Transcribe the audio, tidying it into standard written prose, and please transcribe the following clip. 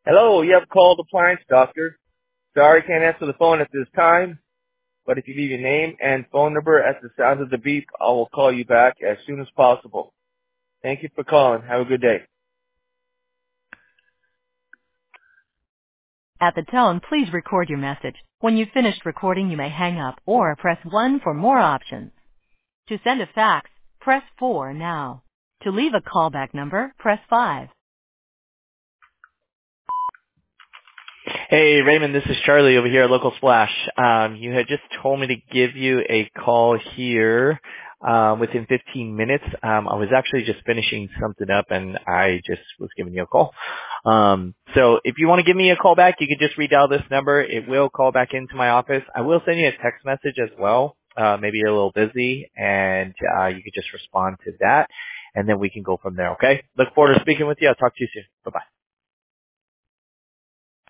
Hello, you have called Appliance Doctor. Sorry, can't answer the phone at this time, but if you leave your name and phone number at the sound of the beep, I will call you back as soon as possible. Thank you for calling. Have a good day. At the tone, please record your message. When you've finished recording, you may hang up or press 1 for more options. To send a fax, press 4 now. To leave a callback number, press 5. Hey, Raymond, this is Charlie over here at Local Splash. You had just told me to give you a call here within 15 minutes. I was actually just finishing something up, and I just was giving you a call. So if you want to give me a call back, you can just redial this number. It will call back into my office. I will send you a text message as well. Maybe you're a little busy, and you could just respond to that, and then we can go from there, okay? Look forward to speaking with you. I'll talk to you soon. Bye-bye.